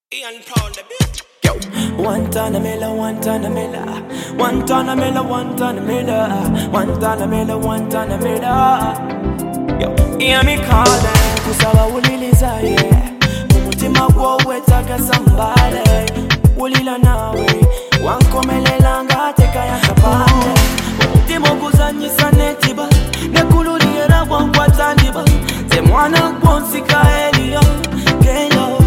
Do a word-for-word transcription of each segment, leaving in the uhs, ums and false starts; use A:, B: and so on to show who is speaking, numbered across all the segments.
A: Ian Paul the beat.
B: Yo, one ton of miller, one ton of miller, one ton of miller, one ton of miller, one ton of miller, one ton of miller. Yo, hear me calling, kusaba uliliza yeah. Mumutima gwo wetaka somebody, ulila nawe, wankomelela ngateka yakapande. Mumutima guzanyisa netiba, nekululiera wankwataniba, ze mwana gwonsika eliyo, kenyo.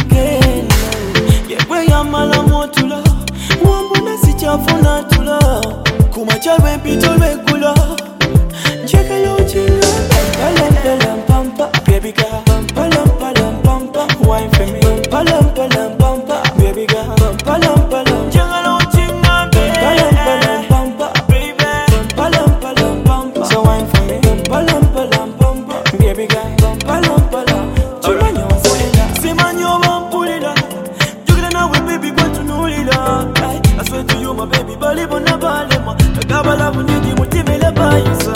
B: Yamala motula wambona sichafuna tula kumacha bempito begula chekelo chinga palam palam pampa baby girl palam palam pampa wine for me palam palam pampa baby girl palam palam chekelo chinga palam palam pampa baby palam palam pampa so wine for me palam palam pampa baby girl palam palam chimanyo simanyo bampulila. I swear to you, my baby, believe on a balema. The Gabala will need you with the Mela Bayasa.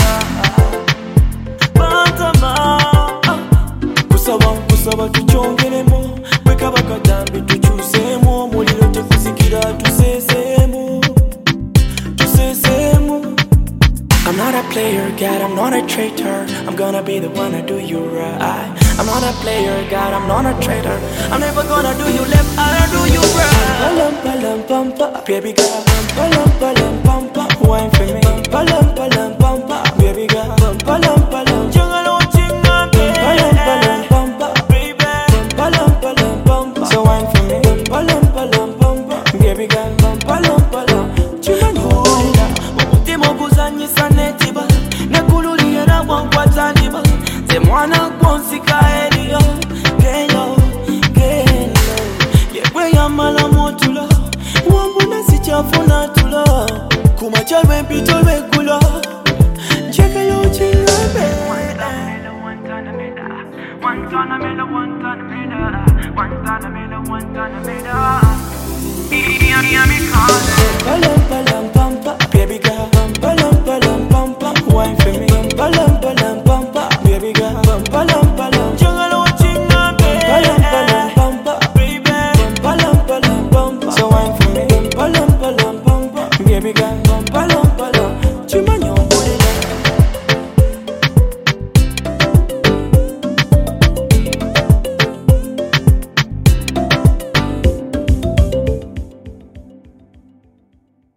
B: Bantama Kusaba, Kusaba to Chongelemo. Wake up a kadambi to choose more. Molino to Fusikira to say Semo. To say Semo. I'm not a player, God, I'm not a traitor. I'm gonna be the one to do you right. I'm not a player, God, I'm not a traitor. I'm never gonna do you left, I'll do you right. Palam palam pampa, baby girl. Palam palam pampa, wine for me. Palam palam pampa, baby girl. Palam palam, jangalo chinga, palam palam pampa, baby. Palam palam pampa, so wine for me. Palam palam pampa, baby girl. Palam palam, chimano. Mutimo guzanyisa netiba, nekululiera wankwataniba. Ze mwana gwonsika eliyo, kenyo, kenyo. Yewe yamala motula, wambona sichafuna tula kumacha bempito begula chekelo chinga
A: One ton of miller, one ton of miller, one ton of miller, one ton of miller, one ton of miller. Hear me calling.
B: Palam palam